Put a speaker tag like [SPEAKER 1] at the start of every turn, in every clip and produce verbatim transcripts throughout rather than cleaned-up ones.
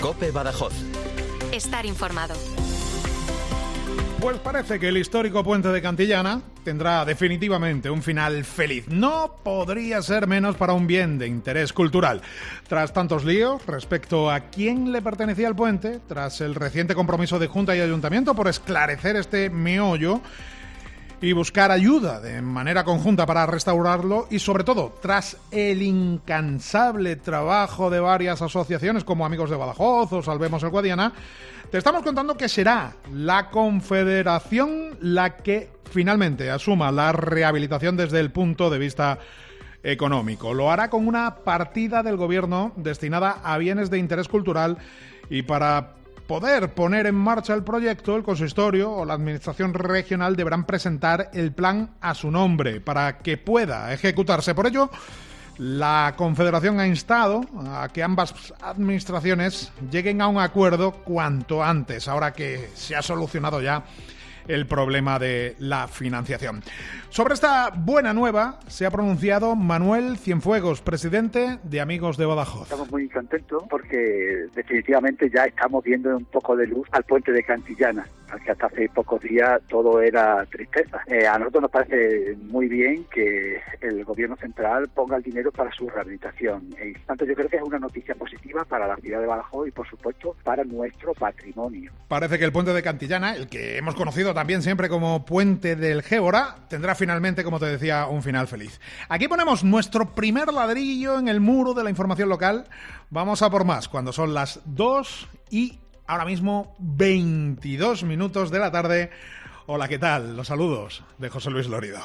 [SPEAKER 1] COPE Badajoz.
[SPEAKER 2] Estar informado.
[SPEAKER 3] Pues parece que el histórico puente de Cantillana tendrá definitivamente un final feliz. No podría ser menos para un bien de interés cultural. Tras tantos líos respecto a quién le pertenecía el puente, tras el reciente compromiso de Junta y Ayuntamiento por esclarecer este meollo y buscar ayuda de manera conjunta para restaurarlo, y sobre todo tras el incansable trabajo de varias asociaciones como Amigos de Badajoz o Salvemos el Guadiana, te estamos contando que será la Confederación la que finalmente asuma la rehabilitación desde el punto de vista económico. Lo hará con una partida del Gobierno destinada a bienes de interés cultural, y para poder poner en marcha el proyecto, el consistorio o la administración regional deberán presentar el plan a su nombre para que pueda ejecutarse. Por ello, la Confederación ha instado a que ambas administraciones lleguen a un acuerdo cuanto antes, ahora que se ha solucionado ya el problema de la financiación. Sobre esta buena nueva se ha pronunciado Manuel Cienfuegos, presidente de Amigos de Badajoz.
[SPEAKER 4] Estamos muy contentos porque definitivamente ya estamos viendo un poco de luz al puente de Cantillana, que hasta hace pocos días todo era tristeza. Eh, a nosotros nos parece muy bien que el Gobierno central ponga el dinero para su rehabilitación. Y tanto yo creo que es una noticia positiva para la ciudad de Badajoz y, por supuesto, para nuestro patrimonio.
[SPEAKER 3] Parece que el puente de Cantillana, el que hemos conocido también siempre como Puente del Gébora, tendrá finalmente, como te decía, un final feliz. Aquí ponemos nuestro primer ladrillo en el muro de la información local. Vamos a por más cuando son las dos y ahora mismo veintidós minutos de la tarde. Hola, ¿qué tal? Los saludos de José Luis Lorido.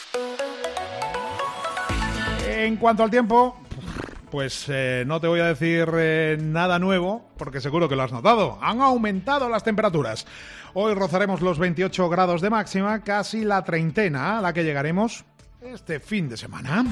[SPEAKER 3] En cuanto al tiempo, pues eh, no te voy a decir eh, nada nuevo, porque seguro que lo has notado. Han aumentado las temperaturas. Hoy rozaremos los veintiocho grados de máxima, casi la treintena a la que llegaremos este fin de semana.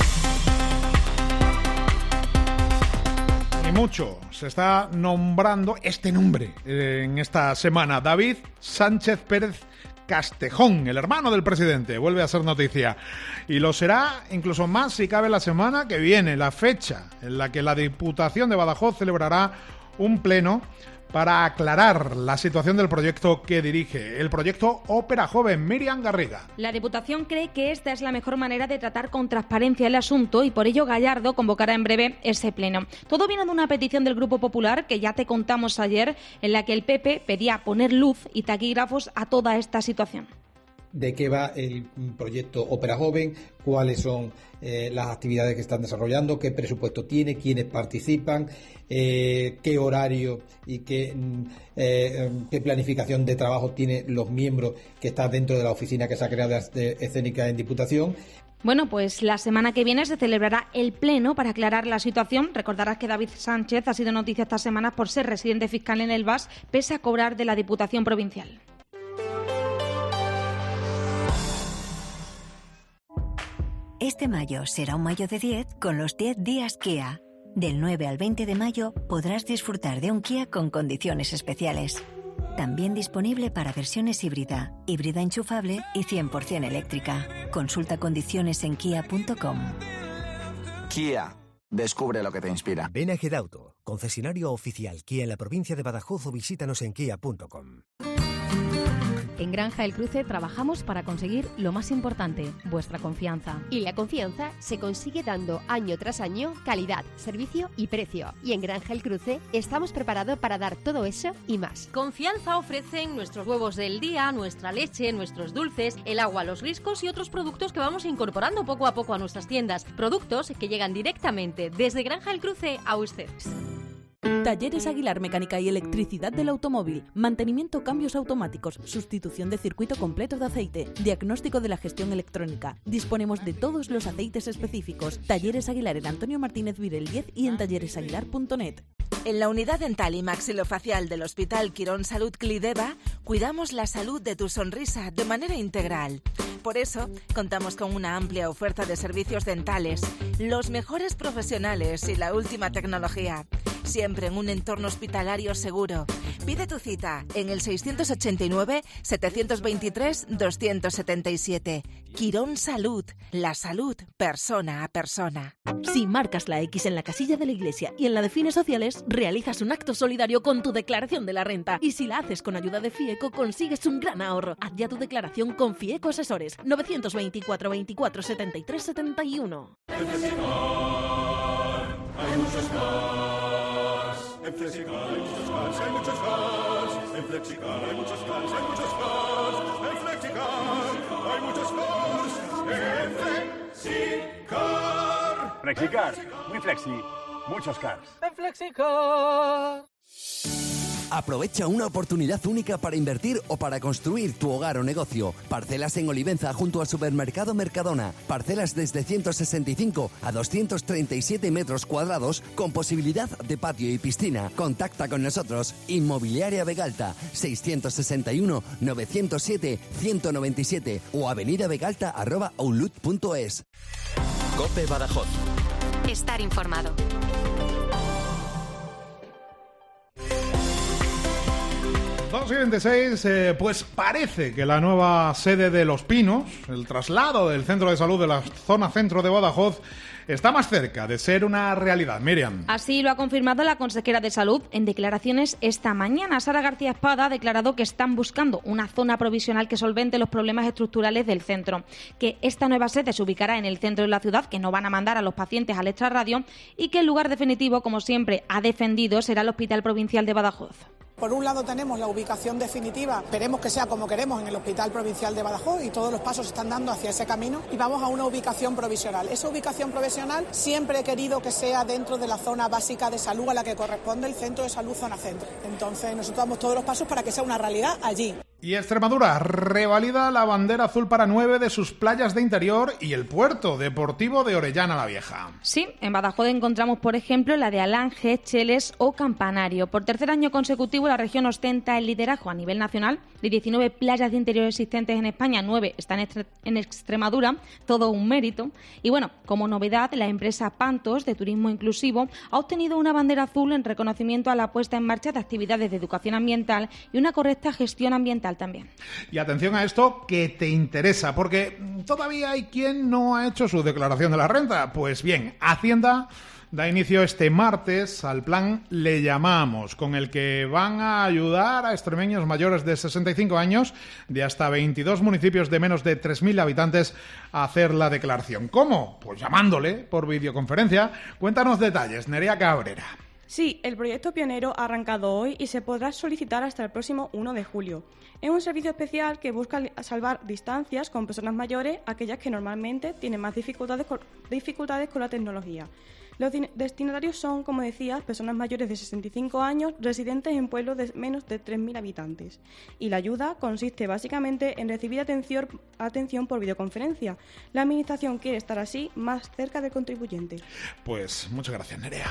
[SPEAKER 3] Y mucho se está nombrando este nombre eh, en esta semana. David Sánchez Pérez Castejón, el hermano del presidente, vuelve a ser noticia. Y lo será incluso más si cabe la semana que viene, la fecha en la que la Diputación de Badajoz celebrará un pleno para aclarar la situación del proyecto que dirige, el proyecto Ópera Joven. Miriam Garriga.
[SPEAKER 5] La Diputación cree que esta es la mejor manera de tratar con transparencia el asunto y por ello Gallardo convocará en breve ese pleno. Todo viene de una petición del Grupo Popular que ya te contamos ayer, en la que el P P pedía poner luz y taquígrafos a toda esta situación.
[SPEAKER 6] De qué va el proyecto Ópera Joven, cuáles son eh, las actividades que están desarrollando, qué presupuesto tiene, quiénes participan, eh, qué horario y qué, eh, qué planificación de trabajo tienen los miembros que están dentro de la oficina que se ha creado de escénica en Diputación.
[SPEAKER 5] Bueno, pues la semana que viene se celebrará el pleno para aclarar la situación. Recordarás que David Sánchez ha sido noticia estas semanas por ser residente fiscal en el V A S, pese a cobrar de la Diputación Provincial.
[SPEAKER 7] Este mayo será un mayo de diez con los diez días Kia. Del nueve al veinte de mayo podrás disfrutar de un Kia con condiciones especiales. También disponible para versiones híbrida, híbrida enchufable y cien por ciento eléctrica. Consulta condiciones en kia punto com.
[SPEAKER 8] Kia. Descubre lo que te inspira.
[SPEAKER 9] Ven a Gedauto, concesionario oficial Kia en la provincia de Badajoz, o visítanos en kia punto com.
[SPEAKER 10] En Granja El Cruce trabajamos para conseguir lo más importante, vuestra confianza.
[SPEAKER 11] Y la confianza se consigue dando año tras año calidad, servicio y precio. Y en Granja El Cruce estamos preparados para dar todo eso y más.
[SPEAKER 12] Confianza ofrecen nuestros huevos del día, nuestra leche, nuestros dulces, el agua, los riscos y otros productos que vamos incorporando poco a poco a nuestras tiendas. Productos que llegan directamente desde Granja El Cruce a ustedes.
[SPEAKER 13] Talleres Aguilar Mecánica y Electricidad del Automóvil. Mantenimiento, cambios automáticos, sustitución de circuito completo de aceite, diagnóstico de la gestión electrónica. Disponemos de todos los aceites específicos. Talleres Aguilar en Antonio Martínez Virel diez y en talleres aguilar punto net.
[SPEAKER 14] En la unidad dental y maxilofacial del Hospital Quirón Salud Clideva cuidamos la salud de tu sonrisa de manera integral. Por eso, contamos con una amplia oferta de servicios dentales, los mejores profesionales y la última tecnología. Siempre en un entorno hospitalario seguro. Pide tu cita en el seiscientos ochenta y nueve, setecientos veintitrés, doscientos setenta y siete. Quirón Salud, la salud persona a persona.
[SPEAKER 13] Si marcas la X en la casilla de la Iglesia y en la de fines sociales, realizas un acto solidario con tu declaración de la renta. Y si la haces con ayuda de FIECO, consigues un gran ahorro. Haz ya tu declaración con FIECO Asesores. novecientos veinticuatro, veinticuatro, setenta y tres, setenta y uno.
[SPEAKER 1] En Flexicar hay muchos cars. En Flexicar hay muchos cars, hay muchos cars. En Flexicar hay muchos cars, hay muchos cars. En Flexicar hay muchos cars. En Flexicar.
[SPEAKER 15] Flexicar, muy flexi, muchos cars.
[SPEAKER 16] En Flexicar.
[SPEAKER 17] Aprovecha una oportunidad única para invertir o para construir tu hogar o negocio. Parcelas en Olivenza junto al supermercado Mercadona. Parcelas desde ciento sesenta y cinco a doscientos treinta y siete metros cuadrados con posibilidad de patio y piscina. Contacta con nosotros. Inmobiliaria Vegalta, seiscientos sesenta y uno, novecientos siete, ciento noventa y siete o avenida vegalta arroba outlook punto es.
[SPEAKER 2] COPE Badajoz. Estar informado.
[SPEAKER 3] dos y veintiséis, eh, pues parece que la nueva sede de Los Pinos, el traslado del centro de salud de la zona centro de Badajoz, está más cerca de ser una realidad. Miriam.
[SPEAKER 5] Así lo ha confirmado la consejera de Salud en declaraciones esta mañana. Sara García Espada ha declarado que están buscando una zona provisional que solvente los problemas estructurales del centro, que esta nueva sede se ubicará en el centro de la ciudad, que no van a mandar a los pacientes al extrarradio y que el lugar definitivo, como siempre ha defendido, será el Hospital Provincial de Badajoz.
[SPEAKER 18] Por un lado tenemos la ubicación definitiva, esperemos que sea como queremos en el Hospital Provincial de Badajoz y todos los pasos se están dando hacia ese camino y vamos a una ubicación provisional. Esa ubicación provisional siempre he querido que sea dentro de la zona básica de salud a la que corresponde el centro de salud zona centro. Entonces nosotros damos todos los pasos para que sea una realidad allí.
[SPEAKER 3] Y Extremadura revalida la bandera azul para nueve de sus playas de interior y el puerto deportivo de Orellana la Vieja.
[SPEAKER 5] Sí, en Badajoz encontramos, por ejemplo, la de Alange, Cheles o Campanario. Por tercer año consecutivo, la región ostenta el liderazgo a nivel nacional. De diecinueve playas de interior existentes en España, nueve están en Extremadura, todo un mérito. Y bueno, como novedad, la empresa Pantos, de turismo inclusivo, ha obtenido una bandera azul en reconocimiento a la puesta en marcha de actividades de educación ambiental y una correcta gestión ambiental también.
[SPEAKER 3] Y atención a esto que te interesa, porque todavía hay quien no ha hecho su declaración de la renta. Pues bien, Hacienda da inicio este martes al plan Le Llamamos, con el que van a ayudar a extremeños mayores de sesenta y cinco años de hasta veintidós municipios de menos de tres mil habitantes a hacer la declaración. ¿Cómo? Pues llamándole por videoconferencia. Cuéntanos detalles, Nerea Cabrera.
[SPEAKER 19] Sí, el proyecto pionero ha arrancado hoy y se podrá solicitar hasta el próximo uno de julio. Es un servicio especial que busca salvar distancias con personas mayores, aquellas que normalmente tienen más dificultades con, dificultades con la tecnología. Los destinatarios son, como decías, personas mayores de sesenta y cinco años residentes en pueblos de menos de tres mil habitantes. Y la ayuda consiste básicamente en recibir atención, atención por videoconferencia. La Administración quiere estar así más cerca del contribuyente.
[SPEAKER 3] Pues muchas gracias, Nerea.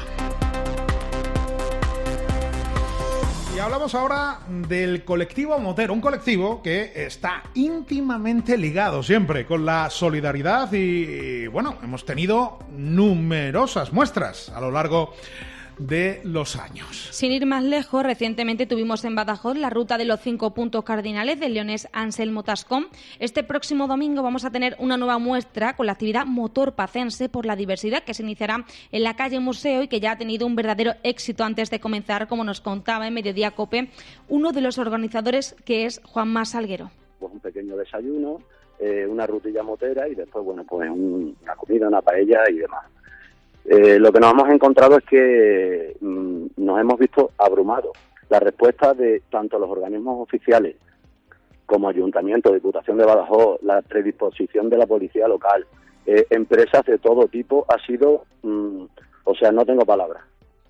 [SPEAKER 3] Y hablamos ahora del colectivo Motero, un colectivo que está íntimamente ligado siempre con la solidaridad y, bueno, hemos tenido numerosas muestras a lo largo de los años.
[SPEAKER 5] Sin ir más lejos, recientemente tuvimos en Badajoz la ruta de los cinco puntos cardinales del leonés Anselmo Tascón. Este próximo domingo vamos a tener una nueva muestra con la actividad Motor Pacense por la Diversidad, que se iniciará en la calle Museo y que ya ha tenido un verdadero éxito antes de comenzar, como nos contaba en Mediodía COPE uno de los organizadores, que es Juanma Salguero.
[SPEAKER 20] Pues un pequeño desayuno, eh, una rutilla motera y después, bueno, pues un, una comida, una paella y demás. Eh, lo que nos hemos encontrado es que mmm, nos hemos visto abrumados. La respuesta de tanto los organismos oficiales como Ayuntamiento, Diputación de Badajoz, la predisposición de la policía local, eh, empresas de todo tipo, ha sido, mmm, o sea, no tengo palabras.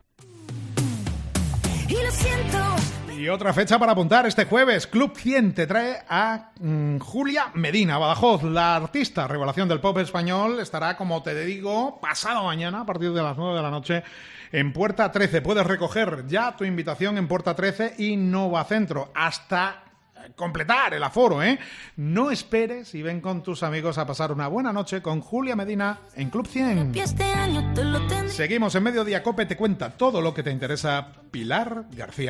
[SPEAKER 3] Y lo siento. Y otra fecha para apuntar, este jueves, Club cien te trae a mm, Julia Medina, Badajoz. La artista revelación del pop español estará, como te digo, pasado mañana a partir de las nueve de la noche en Puerta trece. Puedes recoger ya tu invitación en Puerta trece y Novacentro hasta completar el aforo, ¿eh? No esperes y ven con tus amigos a pasar una buena noche con Julia Medina en Club cien. Seguimos en Mediodía COPE, te cuenta todo lo que te interesa Pilar García.